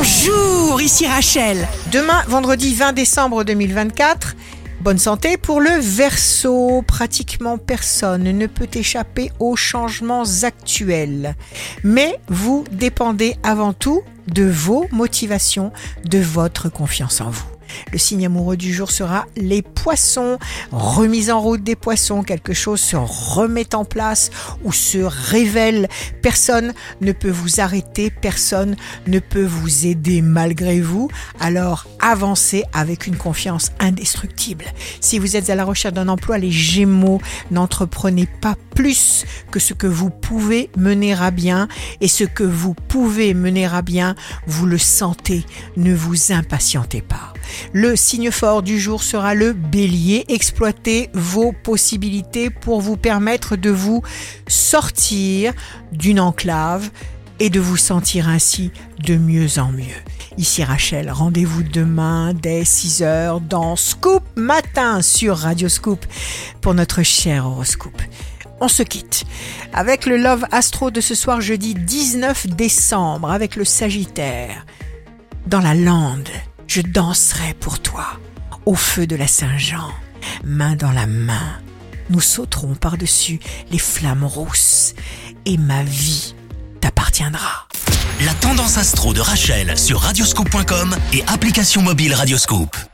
Bonjour, ici Rachel. Demain, vendredi 20 décembre 2024, bonne santé pour le Verseau. Pratiquement personne ne peut échapper aux changements actuels. Mais vous dépendez avant tout de vos motivations, de votre confiance en vous. Le signe amoureux du jour sera les poissons. Remise en route des poissons, quelque chose se remet en place ou se révèle. Personne ne peut vous arrêter, personne ne peut vous aider malgré vous. Alors avancez avec une confiance indestructible. Si vous êtes à la recherche d'un emploi, les Gémeaux, n'entreprenez pas plus que ce que vous pouvez mener à bien. Et ce que vous pouvez mener à bien, vous le sentez. Ne vous impatientez pas. Le signe fort du jour sera le Bélier. Exploitez vos possibilités pour vous permettre de vous sortir d'une enclave et de vous sentir ainsi de mieux en mieux. Ici Rachel, rendez-vous demain dès 6h dans Scoop Matin sur Radio Scoop pour notre cher horoscope. On se quitte avec le Love Astro de ce soir jeudi 19 décembre avec le Sagittaire. Dans la lande, je danserai pour toi, au feu de la Saint-Jean, main dans la main. Nous sauterons par-dessus les flammes rousses et ma vie t'appartiendra. La tendance astro de Rachel sur radioscoop.com et application mobile Radioscoop.